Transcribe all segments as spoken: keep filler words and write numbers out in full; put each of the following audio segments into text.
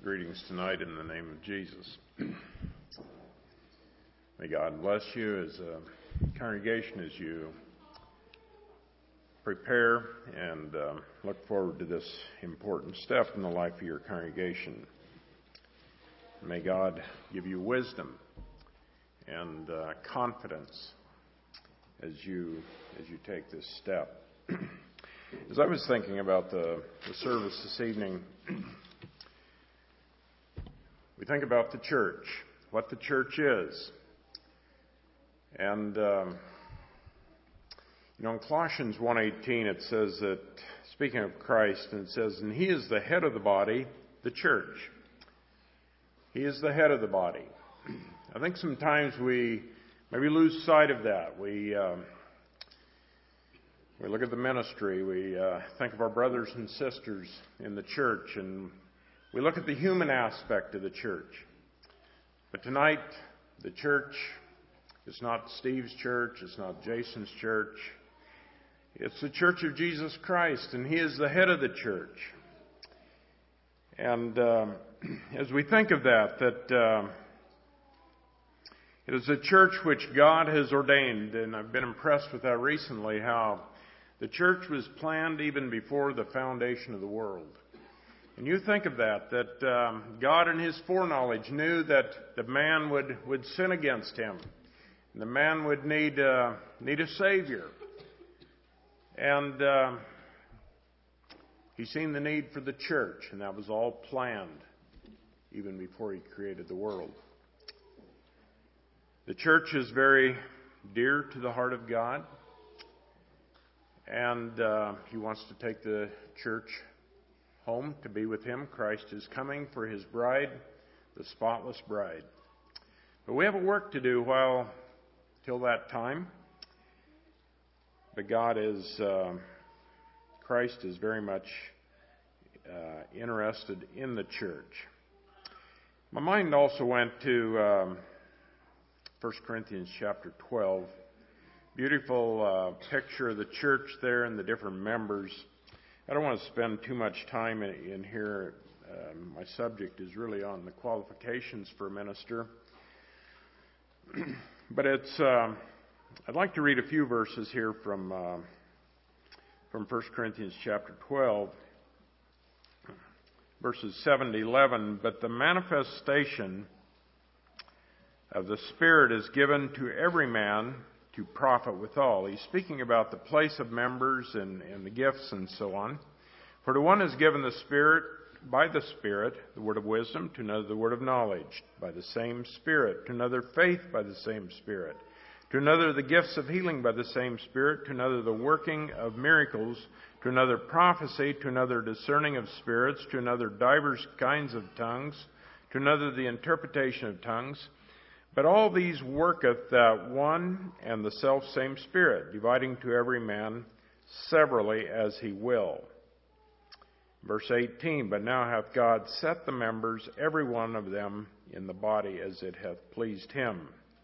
greetings tonight in the name of Jesus. May God bless you as a congregation as you prepare and uh, look forward to this important step in the life of your congregation. May God give you wisdom and uh, confidence as you as you take this step. As I was thinking about the, the service this evening, we think about the church, what the church is. And, um, you know, in Colossians one eighteen it says that, speaking of Christ, and it says, and He is the head of the body, the church. He is the head of the body. I think sometimes we maybe lose sight of that. We... Um, We look at the ministry, we uh, think of our brothers and sisters in the church, and we look at the human aspect of the church. But tonight, the church is not Steve's church, it's not Jason's church. It's the church of Jesus Christ, and He is the head of the church. And um, as we think of that, that uh, it is a church which God has ordained, and I've been impressed with that recently, how the church was planned even before the foundation of the world. And you think of that, that um, God in His foreknowledge knew that the man would, would sin against Him. And the man would need, uh, need a Savior. And uh, He seen the need for the church, and that was all planned even before He created the world. The church is very dear to the heart of God. And uh, He wants to take the church home to be with Him. Christ is coming for His bride, the spotless bride. But we have a work to do while till that time. But God is, uh, Christ is very much uh, interested in the church. My mind also went to um, First Corinthians chapter twelve. Beautiful uh, picture of the church there and the different members. I don't want to spend too much time in, in here. Um, my subject is really on the qualifications for a minister. But it's. Um, I'd like to read a few verses here from uh, from First Corinthians chapter twelve, verses seven to eleven. But the manifestation of the Spirit is given to every man to profit withal. He's speaking about the place of members and, and the gifts and so on. For to one is given the Spirit, by the Spirit, the word of wisdom, to another the word of knowledge, by the same Spirit, to another faith by the same Spirit, to another the gifts of healing by the same Spirit, to another the working of miracles, to another prophecy, to another discerning of spirits, to another divers kinds of tongues, to another the interpretation of tongues. But all these worketh that one and the selfsame Spirit, dividing to every man severally as He will. Verse eighteen, but now hath God set the members, every one of them, in the body as it hath pleased Him,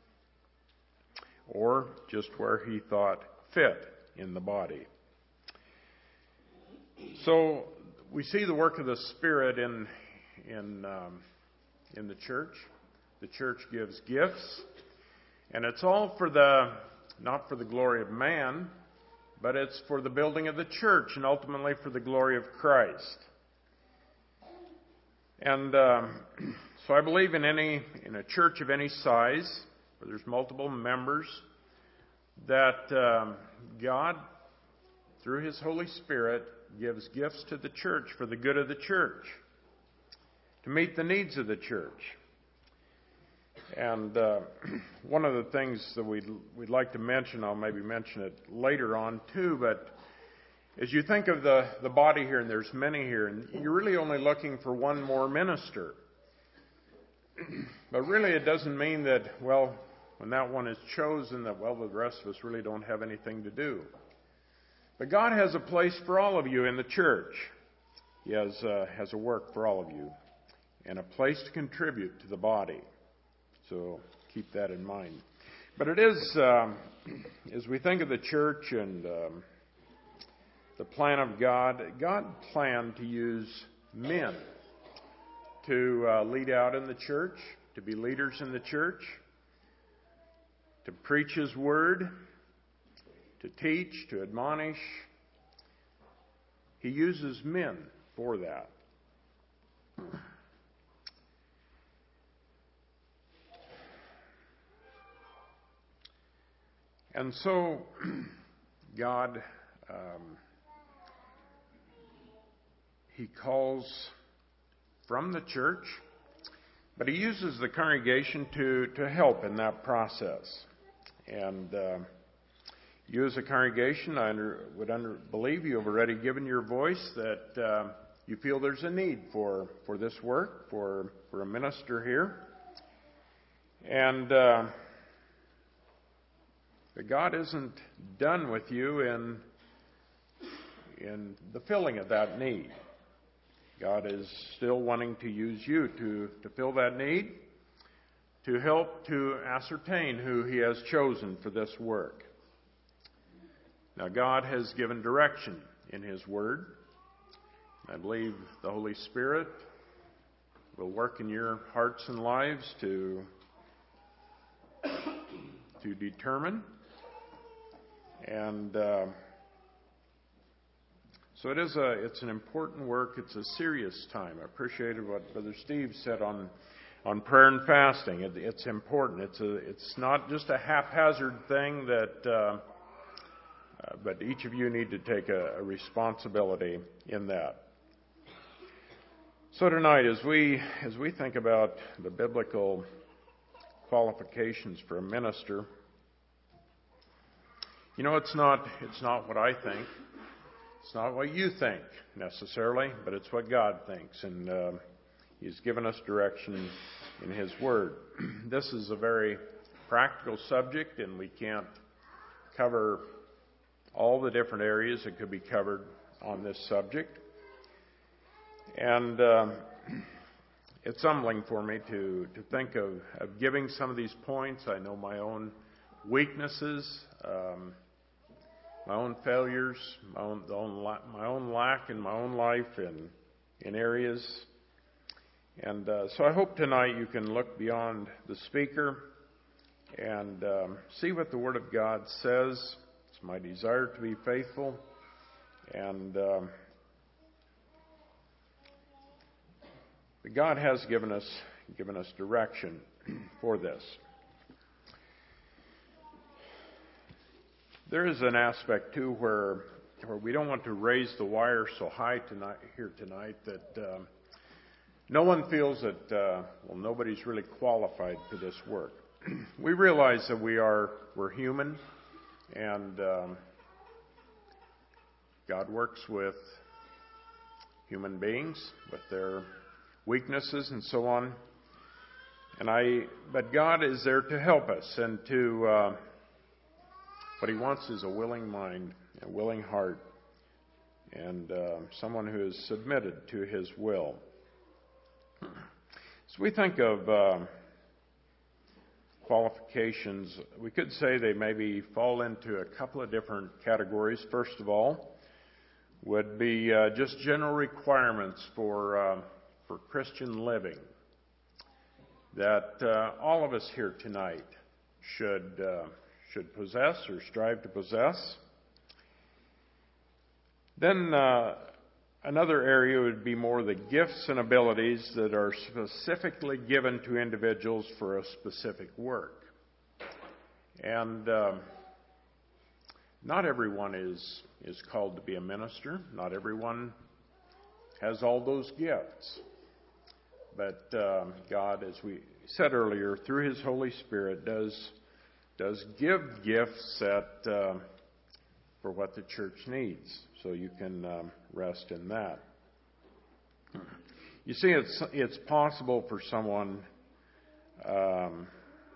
or just where He thought fit in the body. So we see the work of the Spirit in in um, in the church. The church gives gifts, and it's all for the, not for the glory of man, but it's for the building of the church and ultimately for the glory of Christ. And um, so I believe in any, in a church of any size, where there's multiple members, that um, God, through His Holy Spirit, gives gifts to the church for the good of the church, to meet the needs of the church. And uh, one of the things that we'd, we'd like to mention, I'll maybe mention it later on too, but as you think of the, the body here, and there's many here, and you're really only looking for one more minister. But really it doesn't mean that, well, when that one is chosen, that, well, the rest of us really don't have anything to do. But God has a place for all of you in the church. He has, uh, has a work for all of you, and a place to contribute to the body. So keep that in mind. But it is, um, as we think of the church and um, the plan of God, God planned to use men to uh, lead out in the church, to be leaders in the church, to preach His Word, to teach, to admonish. He uses men for that. And so, God, um, He calls from the church, but He uses the congregation to, to help in that process. And uh, you as a congregation, I under, would under, believe you have already given your voice that uh, you feel there's a need for, for this work, for, for a minister here. And uh, but God isn't done with you in, in the filling of that need. God is still wanting to use you to, to fill that need, to help to ascertain who He has chosen for this work. Now, God has given direction in His Word. I believe the Holy Spirit will work in your hearts and lives to, to determine. And uh, so it is a, it's an important work. It's a serious time. I appreciated what Brother Steve said on, on prayer and fasting. It, it's important. It's a, it's not just a haphazard thing that, uh, uh, but each of you need to take a, a responsibility in that. So tonight, as we, as we think about the biblical qualifications for a minister, you know, it's not, it's not what I think. It's not what you think necessarily, but it's what God thinks. And uh, He's given us direction in His Word. This is a very practical subject, and we can't cover all the different areas that could be covered on this subject. And uh, it's humbling for me to, to think of, of giving some of these points. I know my own weaknesses, um, my own failures, my own, the own my own lack in my own life in, in areas. And uh, so I hope tonight you can look beyond the speaker and um, see what the Word of God says. It's my desire to be faithful. And um, God has given us given us direction for this. There is an aspect too where where we don't want to raise the wire so high tonight here tonight that um, no one feels that uh, well nobody's really qualified for this work. We realize that we are we're human, and um, God works with human beings with their weaknesses and so on. And I, but God is there to help us, and to uh, what He wants is a willing mind, a willing heart, and uh, someone who is submitted to His will. So we think of uh, qualifications. We could say they maybe fall into a couple of different categories. First of all, would be uh, just general requirements for uh, for Christian living that uh, all of us here tonight should uh, should possess or strive to possess. Then uh, another area would be more the gifts and abilities that are specifically given to individuals for a specific work. And um, not everyone is is called to be a minister. Not everyone has all those gifts. But um, God, as we said earlier, through His Holy Spirit, does does give gifts that uh, for what the church needs. So you can um, rest in that. You see, it's it's possible for someone um,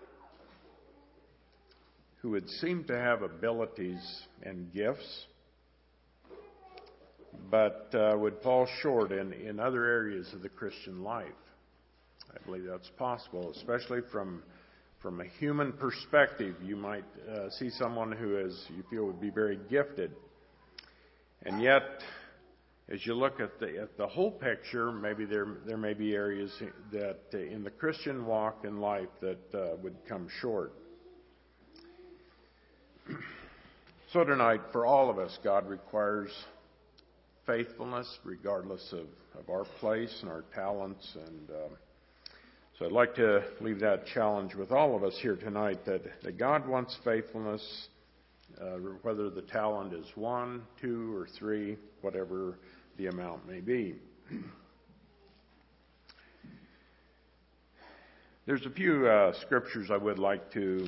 who would seem to have abilities and gifts, but uh, would fall short in, in other areas of the Christian life. I believe that's possible, especially from from a human perspective. You might uh, see someone who is you feel would be very gifted, and yet as you look at the at the whole picture, maybe there there may be areas that uh, in the Christian walk in life that uh, would come short. So tonight, for all of us, God requires faithfulness, regardless of, of our place and our talents. And uh, so I'd like to leave that challenge with all of us here tonight, that, that God wants faithfulness, uh, whether the talent is one, two, or three, whatever the amount may be. There's a few uh, scriptures I would like to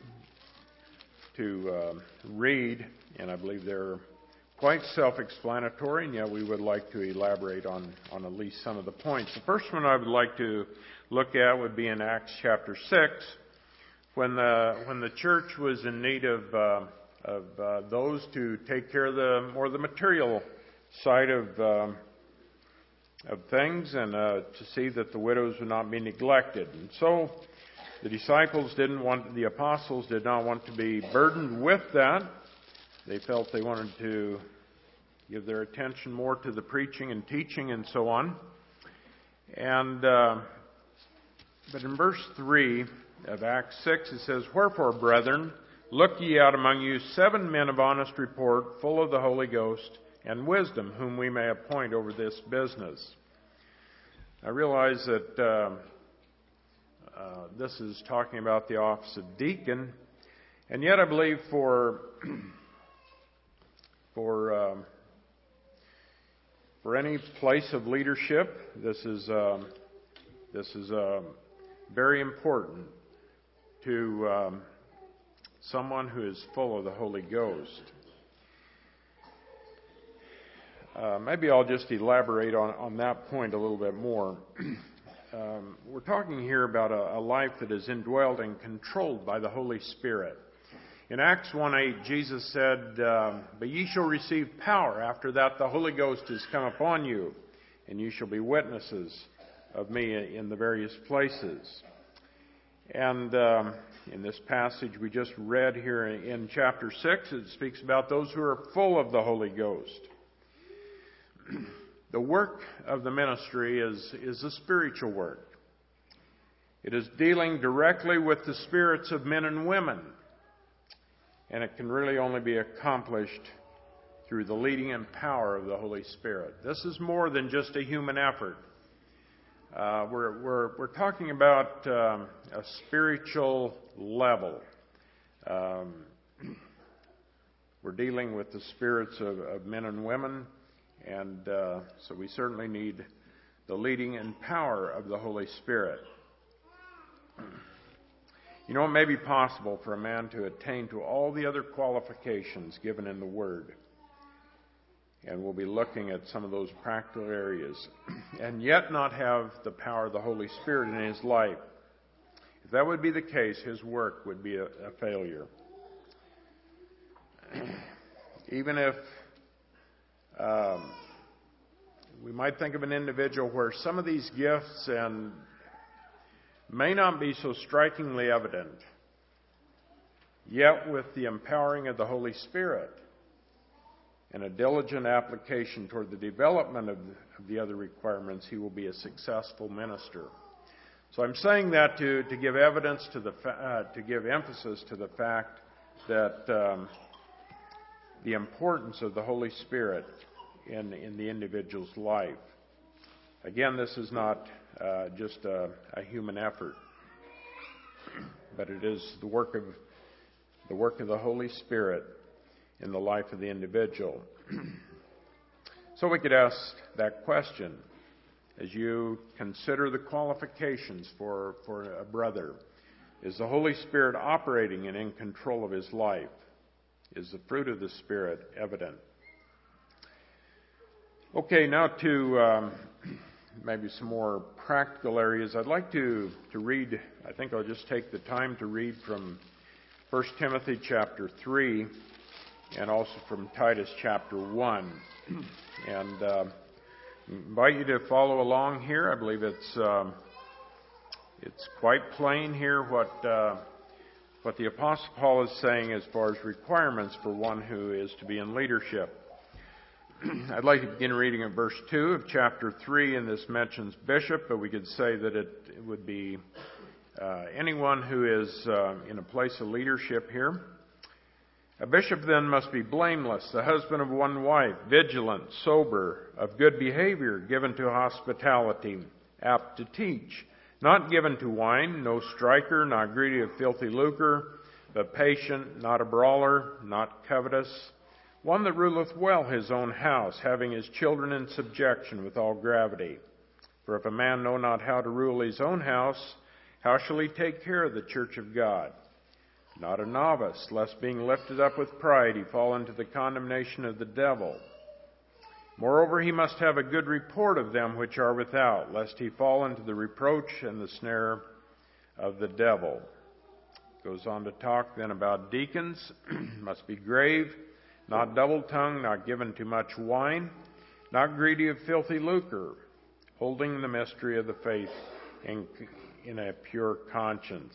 to uh, read, and I believe they're quite self-explanatory, and yet we would like to elaborate on, on at least some of the points. The first one I would like to look at would be in Acts chapter six, when the when the church was in need of uh, of uh, those to take care of the more the material side of um, of things, and uh, to see that the widows would not be neglected. And so the disciples didn't want, the apostles did not want to be burdened with that. They felt they wanted to give their attention more to the preaching and teaching and so on. And uh, but in verse three of Acts six it says, "Wherefore, brethren, look ye out among you seven men of honest report, full of the Holy Ghost and wisdom, whom we may appoint over this business." I realize that uh, uh, this is talking about the office of deacon, and yet I believe for for um, for any place of leadership, this is um, this is um, very important to um, someone who is full of the Holy Ghost. Uh, maybe I'll just elaborate on, on that point a little bit more. um, we're talking here about a, a life that is indwelled and controlled by the Holy Spirit. In Acts one eight, Jesus said, um, "But ye shall receive power. After that the Holy Ghost is come upon you, and you shall be witnesses of me in the various places." And um, in this passage we just read here in, in chapter six, it speaks about those who are full of the Holy Ghost. The work of the ministry is, is a spiritual work. It is dealing directly with the spirits of men and women. And it can really only be accomplished through the leading and power of the Holy Spirit. This is more than just a human effort. Uh, we're, we're, we're talking about um, a spiritual level. Um, we're dealing with the spirits of, of men and women. And uh, so we certainly need the leading and power of the Holy Spirit. You know, it may be possible for a man to attain to all the other qualifications given in the Word. And we'll be looking at some of those practical areas. And yet not have the power of the Holy Spirit in his life. If that would be the case, his work would be a, a failure. Even if Um, we might think of an individual where some of these gifts and may not be so strikingly evident, yet with the empowering of the Holy Spirit and a diligent application toward the development of the, of the other requirements, he will be a successful minister. So I'm saying that to, to give evidence to the fa- uh, to give emphasis to the fact that um, the importance of the Holy Spirit in, in the individual's life. Again, this is not uh, just a, a human effort, but it is the work of the work of the Holy Spirit in the life of the individual. So we could ask that question as you consider the qualifications for, for a brother. Is the Holy Spirit operating and in control of his life? Is the fruit of the Spirit evident? Okay, now to um, maybe some more practical areas. I'd like to, to read, I think I'll just take the time to read from First Timothy chapter three and also from Titus chapter one. And uh, invite you to follow along here. I believe it's um, it's quite plain here what uh, what the Apostle Paul is saying as far as requirements for one who is to be in leadership. I'd like to begin reading at verse two of chapter three, and this mentions bishop, but we could say that it, it would be uh, anyone who is uh, in a place of leadership here. A bishop then must be blameless, the husband of one wife, vigilant, sober, of good behavior, given to hospitality, apt to teach, not given to wine, no striker, not greedy of filthy lucre, but patient, not a brawler, not covetous, one that ruleth well his own house, having his children in subjection with all gravity. For if a man know not how to rule his own house, how shall he take care of the church of God? Not a novice, lest being lifted up with pride he fall into the condemnation of the devil. Moreover, he must have a good report of them which are without, lest he fall into the reproach and the snare of the devil. Goes on to talk then about deacons. Must be grave, not double-tongued, not given to much wine, not greedy of filthy lucre, holding the mystery of the faith in, in a pure conscience.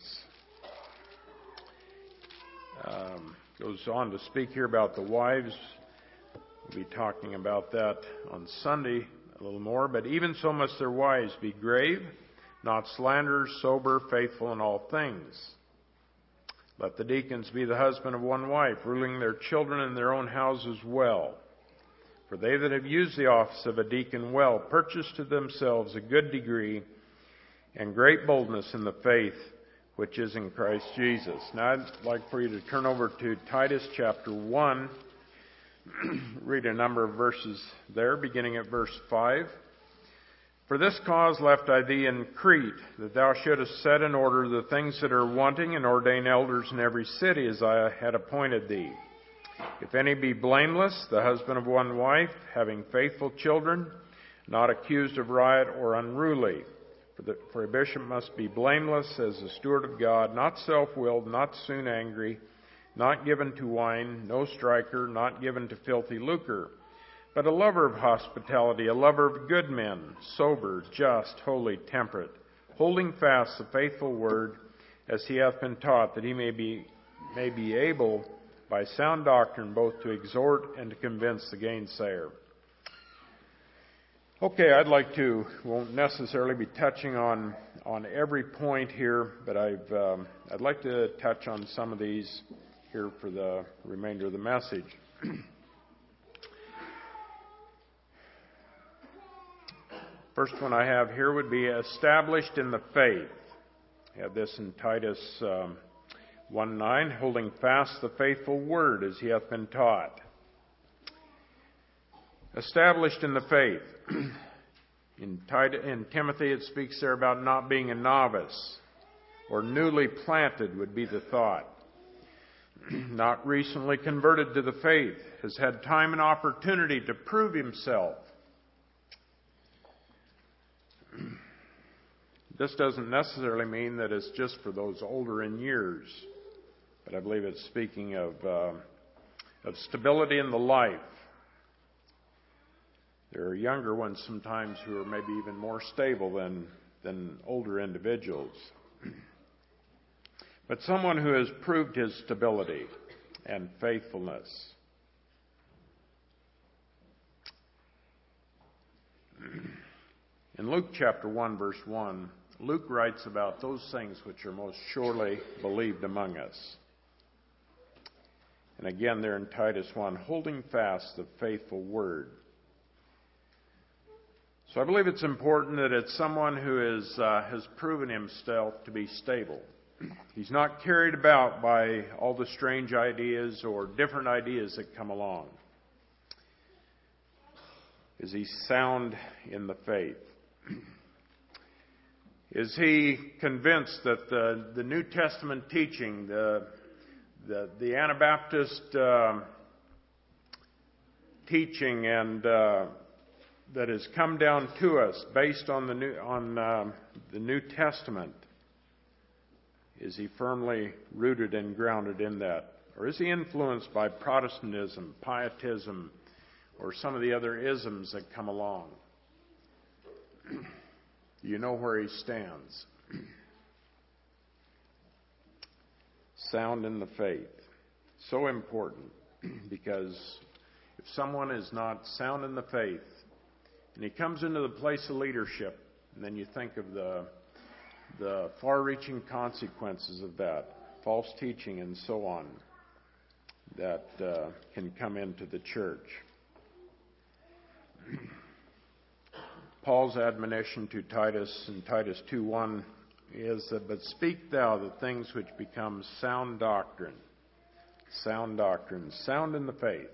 Um, goes on to speak here about the wives. We'll be talking about that on Sunday a little more. But even so must their wives be grave, not slanderers, sober, faithful in all things. Let the deacons be the husband of one wife, ruling their children in their own houses well. For they that have used the office of a deacon well purchase to themselves a good degree and great boldness in the faith which is in Christ Jesus. Now I'd like for you to turn over to Titus chapter one. Read a number of verses there, beginning at verse five. For this cause left I thee in Crete, that thou shouldest set in order the things that are wanting, and ordain elders in every city, as I had appointed thee. If any be blameless, the husband of one wife, having faithful children, not accused of riot or unruly. For, the, for a bishop must be blameless as a steward of God, not self-willed, not soon angry, not given to wine, no striker, not given to filthy lucre, but a lover of hospitality, a lover of good men, sober, just, holy, temperate, holding fast the faithful word as he hath been taught, that he may be, may be able by sound doctrine both to exhort and to convince the gainsayer. Okay, I'd like to, won't necessarily be touching on, on every point here, but I've, um, I'd like to touch on some of these here for the remainder of the message. First one I have here would be established in the faith. I have this in Titus um, one nine, holding fast the faithful word as he hath been taught. Established in the faith. In, Titus, in Timothy it speaks there about not being a novice, or newly planted would be the thought. Not recently converted to the faith, has had time and opportunity to prove himself. This doesn't necessarily mean that it's just for those older in years, but I believe it's speaking of, uh, of stability in the life. There are younger ones sometimes who are maybe even more stable than, than older individuals. But someone who has proved his stability and faithfulness. In Luke chapter one, verse one, Luke writes about those things which are most surely believed among us. And again, there in Titus one, holding fast the faithful word. So I believe it's important that it's someone who is, uh, has proven himself to be stable. He's not carried about by all the strange ideas or different ideas that come along. Is he sound in the faith? Is he convinced that the, the New Testament teaching, the, the, the Anabaptist uh, teaching and uh, that has come down to us based on the New, on, uh, the New Testament, is he firmly rooted and grounded in that? Or is he influenced by Protestantism, Pietism, or some of the other isms that come along? Do you know where he stands? Sound in the faith. So important, because If someone is not sound in the faith, and he comes into the place of leadership, and then you think of the the far-reaching consequences of that, false teaching and so on, that uh, can come into the church. Paul's admonition to Titus in Titus two one is that, but speak thou the things which become sound doctrine. Sound doctrine, sound in the faith.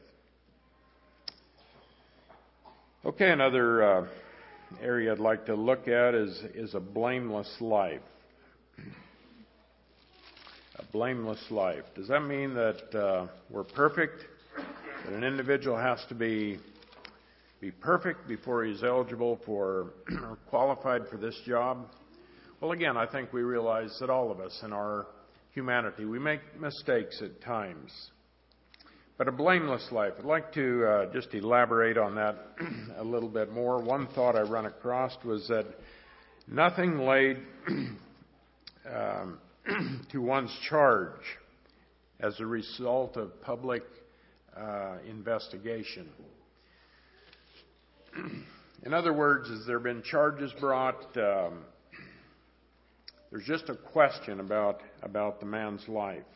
Okay, another uh, area I'd like to look at is, is a blameless life. A blameless life. Does that mean that uh, we're perfect? That an individual has to be be perfect before he's eligible for or qualified for this job? Well, again, I think we realize that all of us in our humanity, we make mistakes at times. But a blameless life, I'd like to uh, just elaborate on that a little bit more. One thought I run across was that nothing laid um, to one's charge as a result of public uh, investigation. In other words, has there been charges brought? Um, there's just a question about, about the man's life.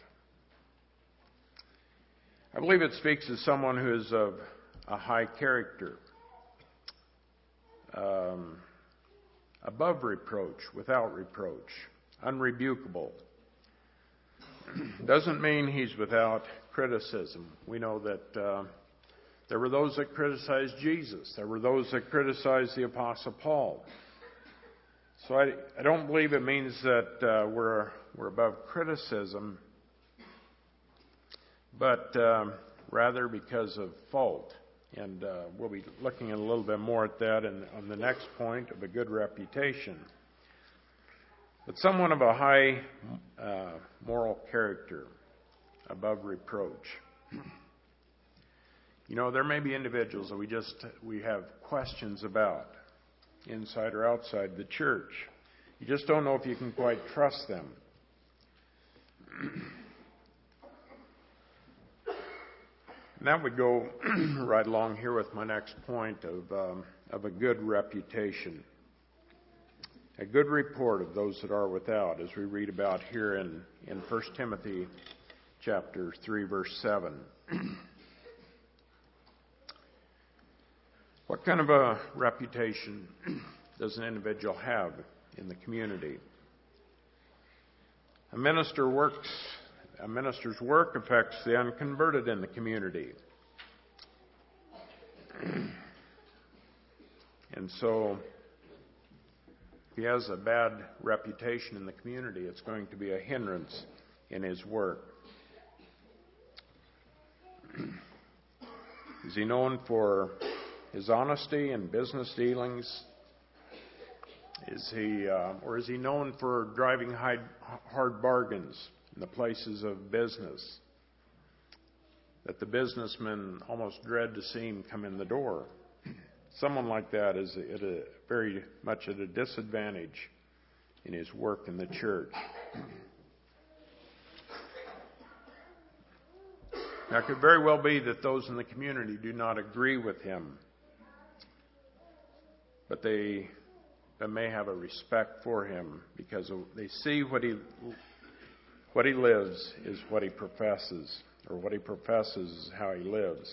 I believe it speaks as someone who is of a high character, um, above reproach, without reproach, unrebukable. Doesn't mean he's without criticism. We know that uh, there were those that criticized Jesus. There were those that criticized the Apostle Paul. So I, I don't believe it means that uh, we're we're above criticism, but um, rather because of fault. And uh, we'll be looking a little bit more at that in, on the next point of a good reputation. But someone of a high uh, moral character, above reproach. You know, there may be individuals that we just we have questions about, inside or outside the church. You just don't know if you can quite trust them. And that would go right along here with my next point of um, of a good reputation. A good report of those that are without, as we read about here in, in First Timothy chapter three, verse seven. What kind of a reputation does an individual have in the community? A minister works, a minister's work affects the unconverted in the community. And so, if he has a bad reputation in the community, it's going to be a hindrance in his work. Is he known for his honesty in business dealings? Is he, uh, or is he known for driving high, hard bargains in the places of business, that the businessmen almost dread to see him come in the door? Someone like that is at a, very much at a disadvantage in his work in the church. Now, it could very well be that those in the community do not agree with him, but they, they may have a respect for him because they see what he what he lives is what he professes, or what he professes is how he lives.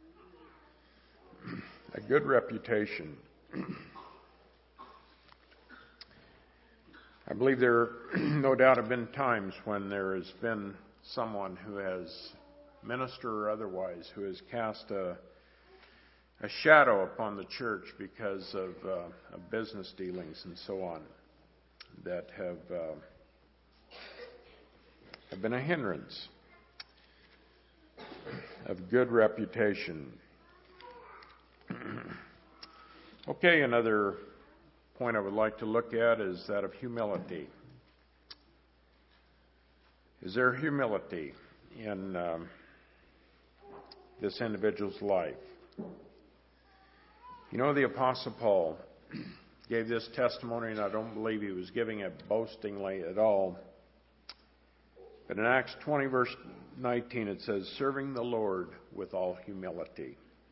A good reputation. I believe there no doubt have been times when there has been someone who has, minister or otherwise, who has cast a a shadow upon the church because of, uh, of business dealings and so on that have uh, have been a hindrance of good reputation. Okay, another point I would like to look at is that of humility. Is there humility in um, this individual's life? You know, the Apostle Paul gave this testimony, and I don't believe he was giving it boastingly at all. But in Acts twenty, verse nineteen, it says, serving the Lord with all humility.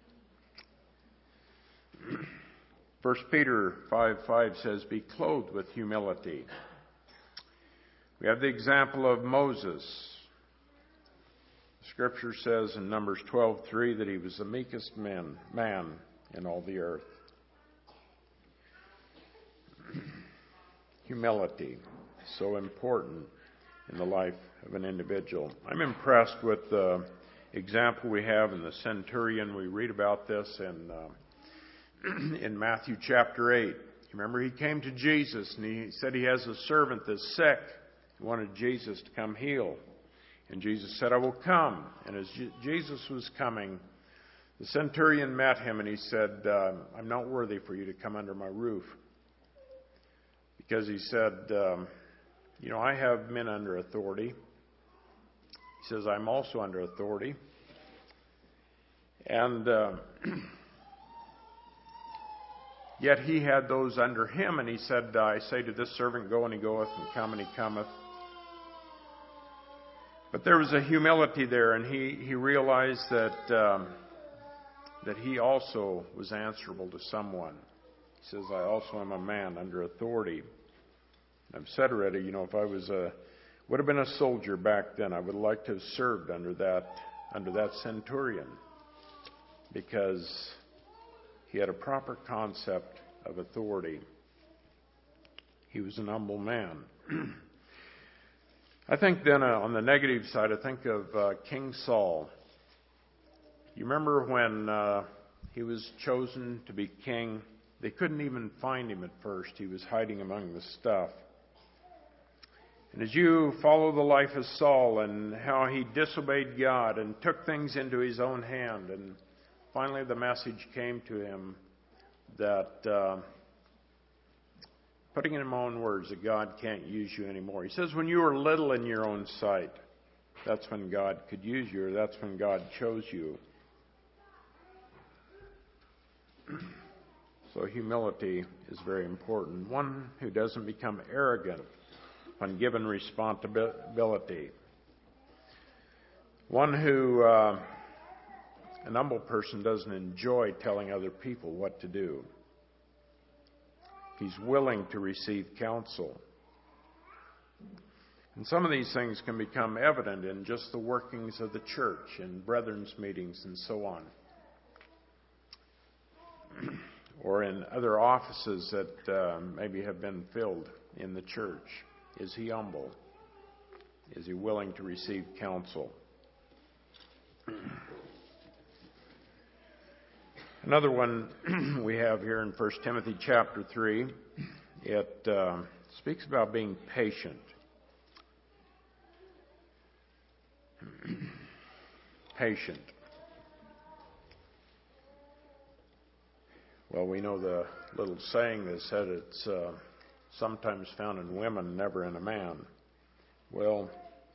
First Peter five five says, "Be clothed with humility." We have the example of Moses. Scripture says in Numbers twelve three that he was the meekest man, man in all the earth. Humility, so important in the life of an individual. I'm impressed with the example we have in the centurion. We read about this in uh, in Matthew chapter eight. Remember, he came to Jesus and he said he has a servant that's sick. He wanted Jesus to come heal. And Jesus said, "I will come." And as Je- Jesus was coming, the centurion met him and he said, uh, "I'm not worthy for you to come under my roof." Because he said, um, you know, I have men under authority. He says, I'm also under authority. And uh, yet he had those under him, and he said, I say to this servant, go, and he goeth, and come, and he cometh. But there was a humility there, and he, he realized that um, that he also was answerable to someone. He says, I also am a man under authority. I've said already, you know, if I was a would have been a soldier back then, I would like to have served under that under that centurion, because he had a proper concept of authority. He was an humble man. I think then uh, on the negative side, I think of uh, King Saul. You remember when uh, he was chosen to be king? They couldn't even find him at first. He was hiding among the stuff. And as you follow the life of Saul and how he disobeyed God and took things into his own hand, and finally the message came to him that, uh, putting it in my own words, that God can't use you anymore. He says, when you were little in your own sight, that's when God could use you, or that's when God chose you. So humility is very important. One who doesn't become arrogant when given responsibility. One who, uh, an humble person doesn't enjoy telling other people what to do. He's willing to receive counsel. And some of these things can become evident in just the workings of the church, in brethren's meetings and so on. Or in other offices that uh, maybe have been filled in the church. Is he humble? Is he willing to receive counsel? Another one we have here in First Timothy chapter three, it uh, speaks about being patient. Patient. Well, we know the little saying that said it's uh, sometimes found in women, never in a man. Well,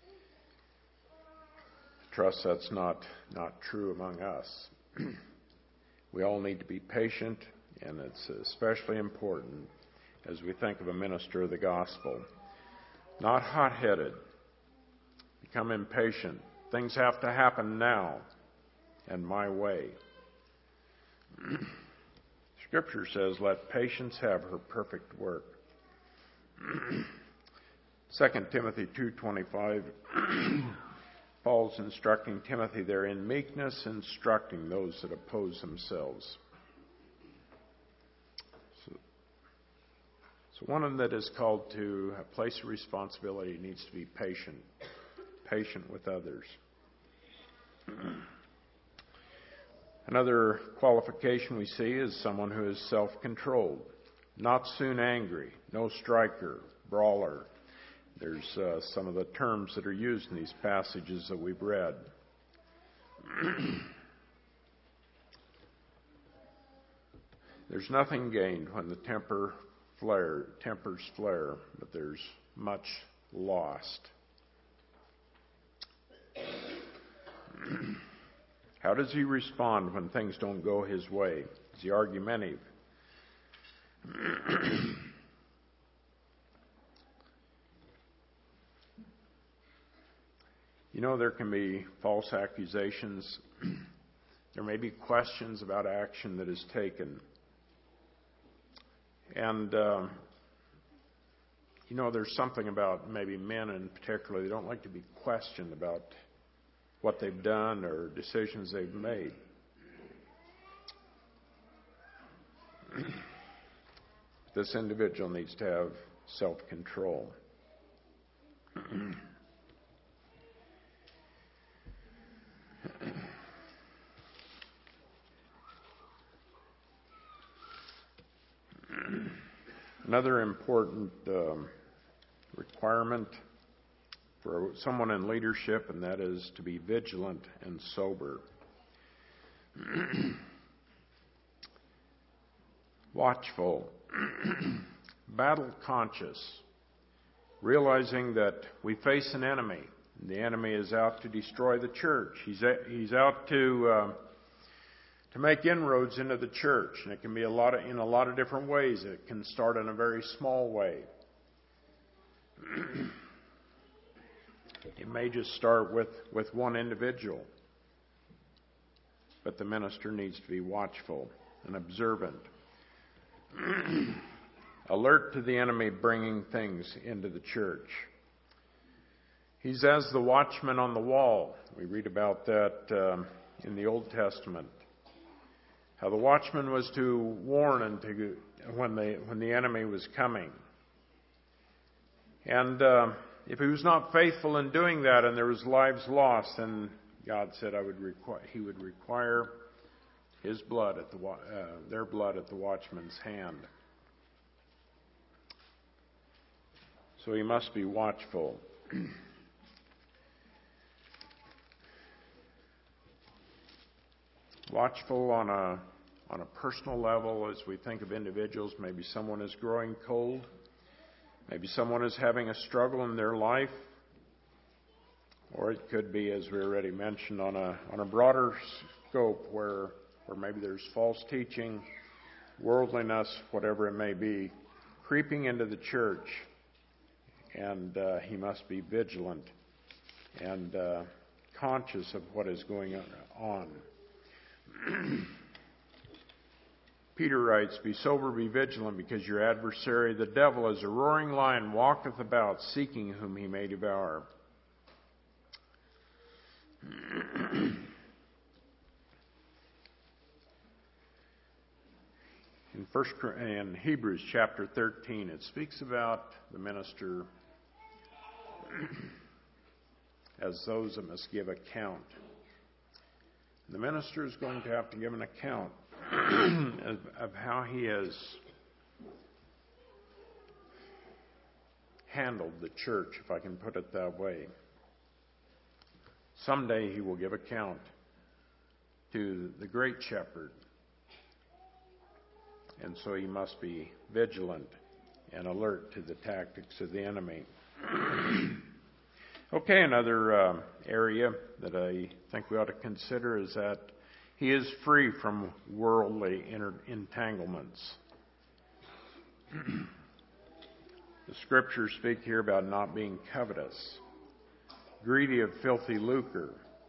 trust that's not, not true among us. We all need to be patient, and it's especially important as we think of a minister of the gospel. Not hot-headed. Become impatient. Things have to happen now and my way. Scripture says, let patience have her perfect work. Second Timothy two twenty-five, Paul's instructing Timothy there, in meekness instructing those that oppose themselves. So, so one that is called to a place of responsibility needs to be patient, patient with others. Another qualification we see is someone who is self-controlled, not soon angry, no striker, brawler. There's uh, some of the terms that are used in these passages that we've read. There's nothing gained when the temper flare, tempers flare, but there's much lost. How does he respond when things don't go his way? Is he argumentative? You know, there can be false accusations. There may be questions about action that is taken. And, um, you know, there's something about maybe men in particular, they don't like to be questioned about what they've done or decisions they've made. This individual needs to have self-control. Another important um, requirement for someone in leadership, and that is to be vigilant and sober. Watchful, battle conscious, realizing that we face an enemy. The enemy is out to destroy the church. He's a, he's out to uh, to make inroads into the church, and it can be a lot of, in a lot of different ways. It can start in a very small way. It may just start with, with one individual, but the minister needs to be watchful and observant, alert to the enemy bringing things into the church. He's as the watchman on the wall. We read about that um, in the Old Testament. How the watchman was to warn and to, when, they, when the enemy was coming. And uh, if he was not faithful in doing that and there was lives lost, then God said I would require, he would require his blood at the, uh, their blood at the watchman's hand. So he must be watchful. Watchful on a on a personal level as we think of individuals. Maybe someone is growing cold. Maybe someone is having a struggle in their life. Or it could be, as we already mentioned, on a on a broader scope where where maybe there's false teaching, worldliness, whatever it may be, creeping into the church. And uh, he must be vigilant and uh, conscious of what is going on. Peter writes, "Be sober, be vigilant, because your adversary, the devil, as a roaring lion, walketh about, seeking whom he may devour." In First in Hebrews chapter thirteen, it speaks about the minister as those that must give account. The minister is going to have to give an account of, of how he has handled the church, if I can put it that way. Someday he will give account to the great shepherd. And so he must be vigilant and alert to the tactics of the enemy. Okay, another uh, area that I think we ought to consider is that he is free from worldly inter- entanglements. The scriptures speak here about not being covetous, greedy of filthy lucre,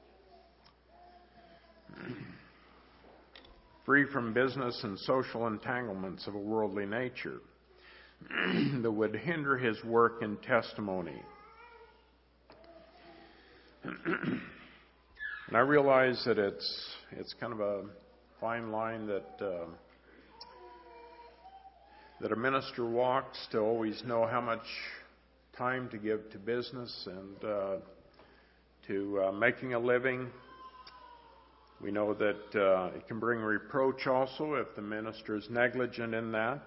free from business and social entanglements of a worldly nature that would hinder his work and testimony. And I realize that it's it's kind of a fine line that uh, that a minister walks to always know how much time to give to business and uh, to uh, making a living. We know that uh, it can bring reproach also if the minister is negligent in that.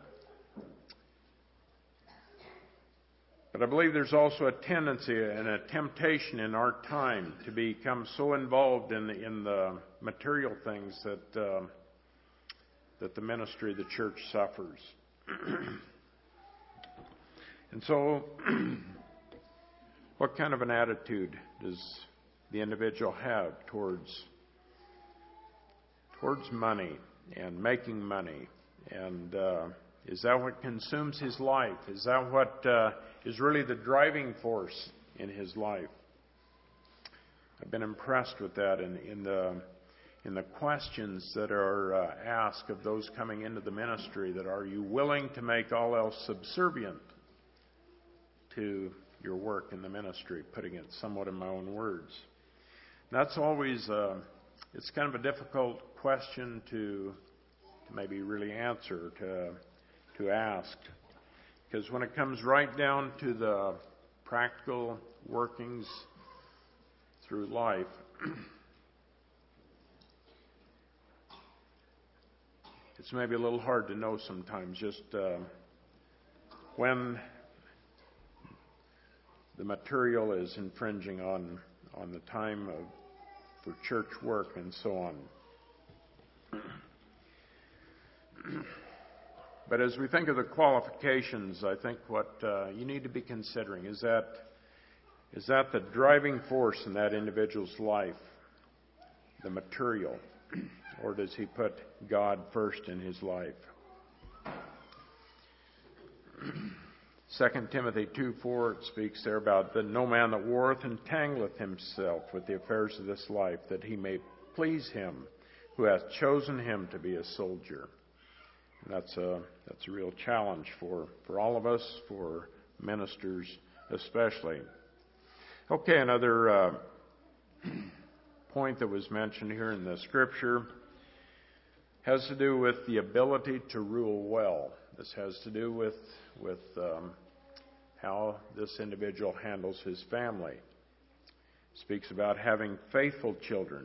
But I believe there's also a tendency and a temptation in our time to become so involved in the, in the material things that uh, that the ministry of the church suffers. And so, what kind of an attitude does the individual have towards towards money and making money? And uh, is that what consumes his life? Is that what uh, is really the driving force in his life? I've been impressed with that in, in the in the questions that are uh, asked of those coming into the ministry, that are you willing to make all else subservient to your work in the ministry, putting it somewhat in my own words. And that's always, uh, it's kind of a difficult question to, to maybe really answer, to, to ask. Because when it comes right down to the practical workings through life, it's maybe a little hard to know sometimes just uh, when the material is infringing on on the time of, for church work and so on. But as we think of the qualifications, I think what uh, you need to be considering is that is that the driving force in that individual's life, the material, or does he put God first in his life? Second Timothy two four, it speaks there about that no man that warreth entangleth himself with the affairs of this life, that he may please him who hath chosen him to be a soldier. And that's a that's a real challenge for, for all of us, for ministers especially. Okay, another uh, point that was mentioned here in the scripture has to do with the ability to rule well. This has to do with with um, how this individual handles his family. It speaks about having faithful children.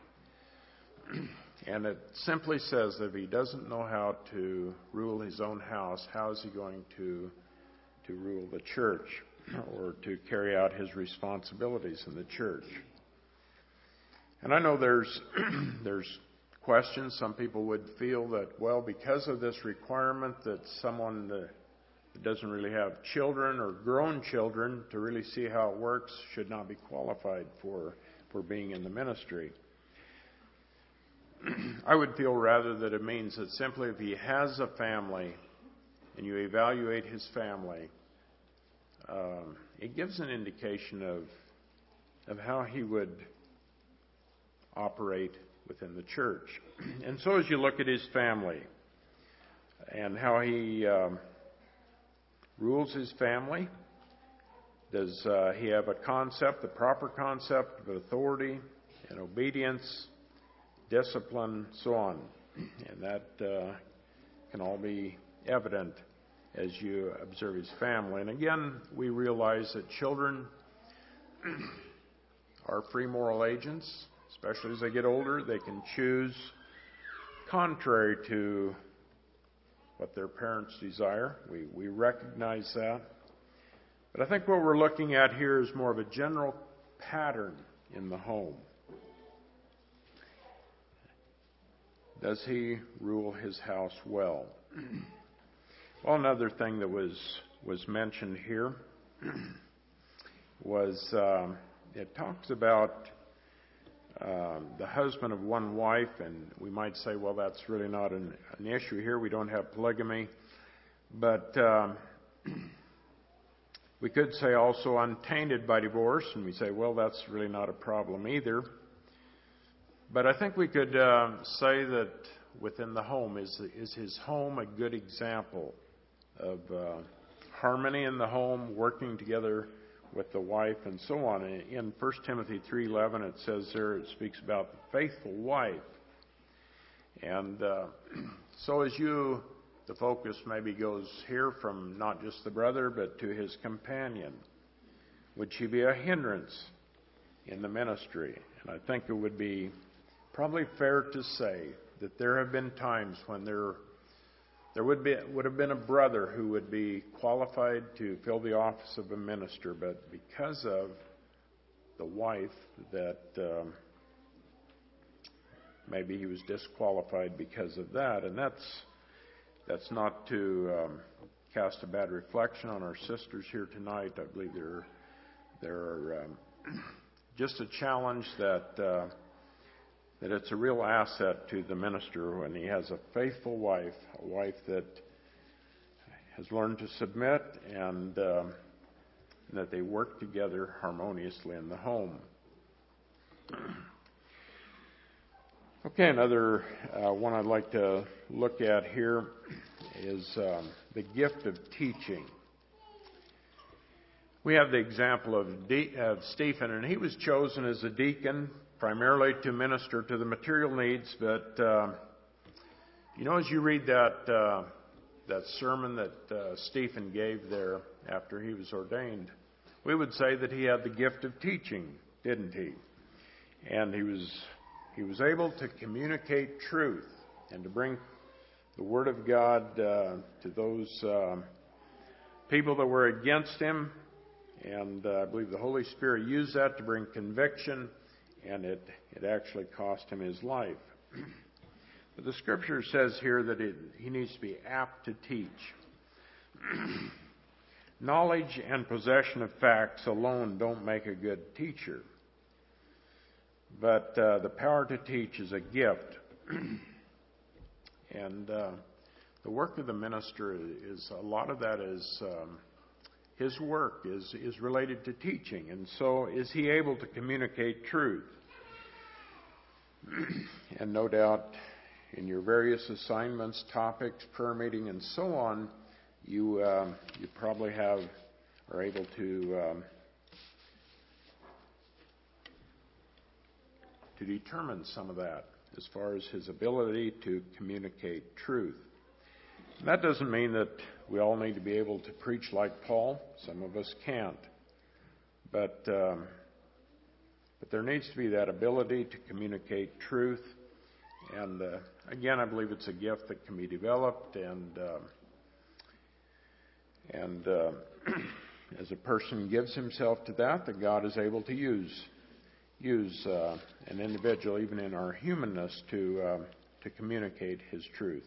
And it simply says that if he doesn't know how to rule his own house, how is he going to to rule the church or to carry out his responsibilities in the church? And I know there's there's questions. Some people would feel that, well, because of this requirement that someone that doesn't really have children or grown children to really see how it works should not be qualified for, for being in the ministry. I would feel rather that it means that simply if he has a family and you evaluate his family, um, it gives an indication of of how he would operate within the church. And so as you look at his family and how he um, rules his family, does uh, he have a concept, the proper concept of authority and obedience, discipline, so on? And that uh, can all be evident as you observe his family. And again, we realize that children are free moral agents. Especially as they get older, they can choose contrary to what their parents desire. We, we recognize that. But I think what we're looking at here is more of a general pattern in the home. Does he rule his house well? Well, another thing that was was mentioned here was um, it talks about Um, the husband of one wife, and we might say, well, that's really not an, an issue here. We don't have polygamy. But um, we could say also untainted by divorce, and we say, well, that's really not a problem either. But I think we could uh, say that within the home, is, is his home a good example of uh, harmony in the home, working together with the wife and so on? In First Timothy three eleven, it says there, it speaks about the faithful wife. And uh, so as you, the focus maybe goes here from not just the brother, but to his companion. Would she be a hindrance in the ministry? And I think it would be probably fair to say that there have been times when there There would be would have been a brother who would be qualified to fill the office of a minister, but because of the wife, that um, maybe he was disqualified because of that. And that's that's not to um, cast a bad reflection on our sisters here tonight. I believe they're they're um, just a challenge that. Uh, that it's a real asset to the minister when he has a faithful wife, a wife that has learned to submit, and um, that they work together harmoniously in the home. Okay, another uh, one I'd like to look at here is um, the gift of teaching. We have the example of, De- of Stephen, and he was chosen as a deacon primarily to minister to the material needs. But uh, you know, as you read that uh, that sermon that uh, Stephen gave there after he was ordained, we would say that he had the gift of teaching, didn't he? And he was he was able to communicate truth and to bring the Word of God uh, to those uh, people that were against him. And uh, I believe the Holy Spirit used that to bring conviction, and it, it actually cost him his life. But the Scripture says here that it, he needs to be apt to teach. Knowledge and possession of facts alone don't make a good teacher. But uh, the power to teach is a gift. And uh, the work of the minister is, a lot of that is... Um, His work is, is related to teaching, and so is he able to communicate truth. And no doubt in your various assignments, topics, prayer meeting, and so on, you uh, you probably have are able to um, to determine some of that as far as his ability to communicate truth. And that doesn't mean that we all need to be able to preach like Paul. Some of us can't. But um, but there needs to be that ability to communicate truth. And uh, again, I believe it's a gift that can be developed. And uh, and uh, as a person gives himself to that, that God is able to use use uh, an individual, even in our humanness, to uh, to communicate his truth.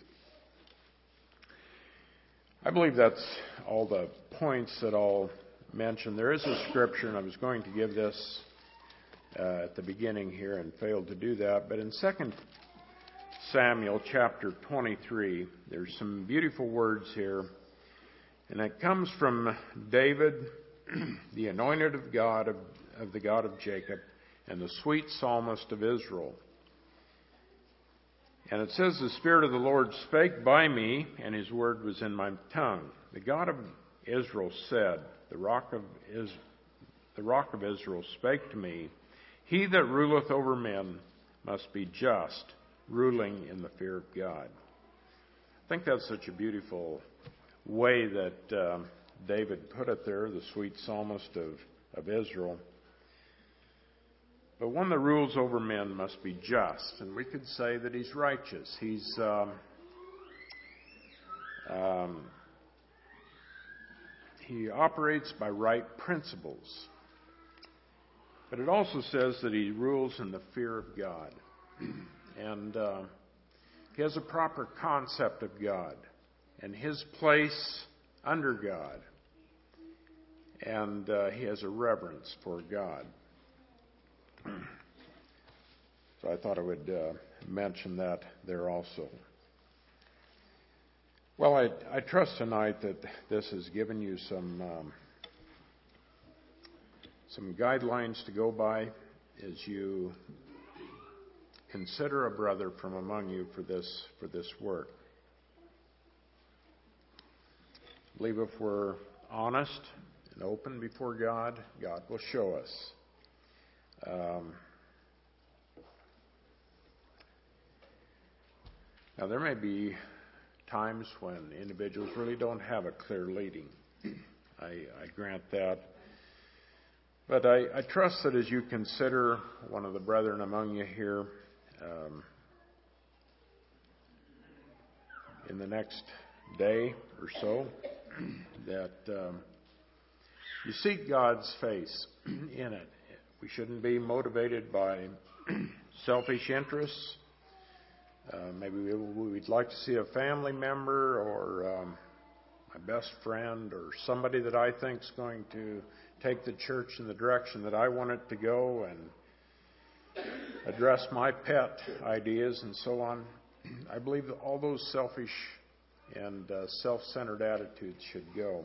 I believe that's all the points that I'll mention. There is a scripture, and I was going to give this uh, at the beginning here and failed to do that. But in Second Samuel chapter twenty-three, there's some beautiful words here. And it comes from David, the anointed of God, of, of the God of Jacob, and the sweet psalmist of Israel. And it says, the Spirit of the Lord spake by me, and his word was in my tongue. The God of Israel said, the rock of, Is, the rock of Israel spake to me, he that ruleth over men must be just, ruling in the fear of God. I think that's such a beautiful way that um, David put it there, the sweet psalmist of, of Israel. But one that rules over men must be just, and we could say that he's righteous. He's um, um, he operates by right principles. But it also says that he rules in the fear of God, and uh, he has a proper concept of God and his place under God, and uh, he has a reverence for God. So I thought I would uh, mention that there also. Well, I, I trust tonight that this has given you some um, some guidelines to go by as you consider a brother from among you for this for this work. I believe if we're honest and open before God, God will show us. Um, now, there may be times when individuals really don't have a clear leading. I, I grant that. But I, I trust that as you consider one of the brethren among you here um, in the next day or so, that um, you seek God's face in it. We shouldn't be motivated by selfish interests. Uh, maybe we, we'd like to see a family member or um, my best friend or somebody that I think is going to take the church in the direction that I want it to go and address my pet ideas and so on. I believe that all those selfish and uh, self-centered attitudes should go.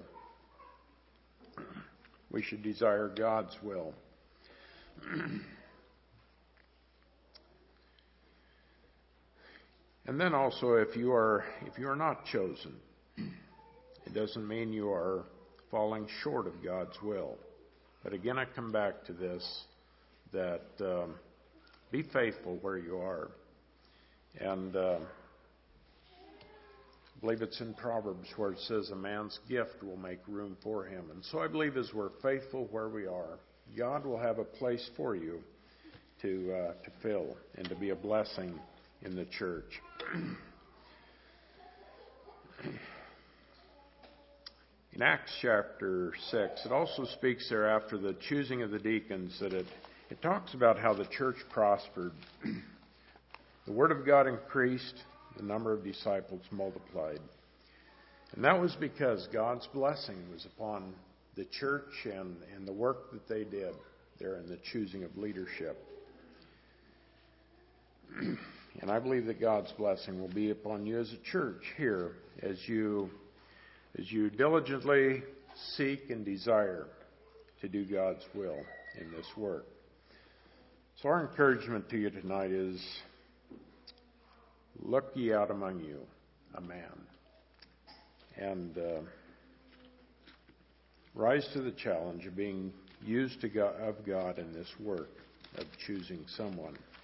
We should desire God's will. And then also, if you are if you are not chosen, it doesn't mean you are falling short of God's will. But again, I come back to this, that um, be faithful where you are. And uh, I believe it's in Proverbs where it says a man's gift will make room for him. And so I believe as we're faithful where we are, God will have a place for you to uh, to fill and to be a blessing in the church. In Acts chapter six, it also speaks there after the choosing of the deacons that it, it talks about how the church prospered. The Word of God increased, the number of disciples multiplied. And that was because God's blessing was upon the church and, and the work that they did there in the choosing of leadership. And I believe that God's blessing will be upon you as a church here as you as you diligently seek and desire to do God's will in this work. So our encouragement to you tonight is, look ye out among you a man, and uh, rise to the challenge of being used to God, of God in this work of choosing someone.